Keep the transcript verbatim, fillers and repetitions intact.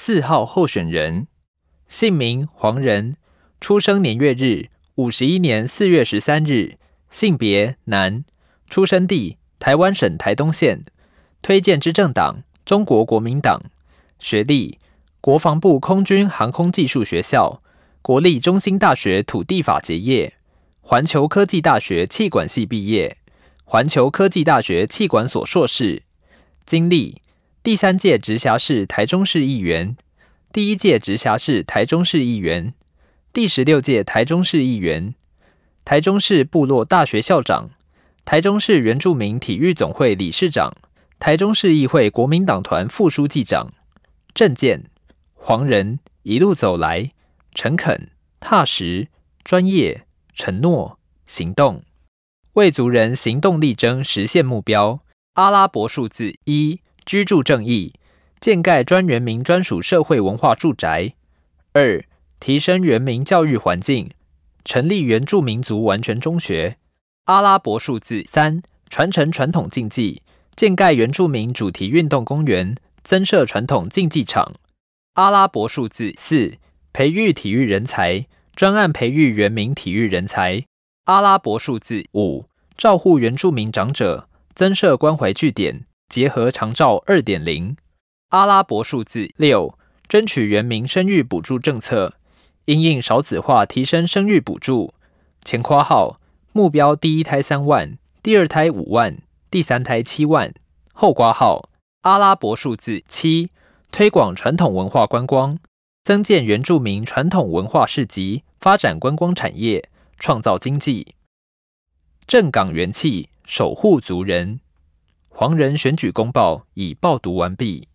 四号候选人，姓名黄仁，出生年月日五十一年四月十三日，性别男，出生地台湾省台东县，推荐之政党中国国民党，学历国防部空军航空技术学校、国立中兴大学土地法结业，环球科技大学企管系毕业，环球科技大学企管所硕士。经历第三届直辖市台中市议员，第一届直辖市台中市议员，第十六届台中市议员，台中市部落大学校长，台中市原住民体育总会理事长，台中市议会国民党团副书记长。政见黄仁一路走来，诚恳、踏实、专业、承诺、行动，为族人行动力争实现目标。阿拉伯数字一，居住正义，建盖专原民专属社会文化住宅。二，提升原民教育环境，成立原住民族完全中学。阿拉伯数字三，传承传统竞技，建盖原住民主题运动公园，增设传统竞技场。阿拉伯数字四，培育体育人才，专案培育原民体育人才。阿拉伯数字五，照护原住民长者，增设关怀据点，结合长照 二点零。阿拉伯数字六，争取原民生育补助政策，因应少子化提升生育补助。前括号目标第一胎三万，第二胎五万，第三胎七万。后括号阿拉伯数字七，推广传统文化观光，增建原住民传统文化市集，发展观光产业，创造经济。正港元气，守护族人。黄仁选举公报已报读完毕。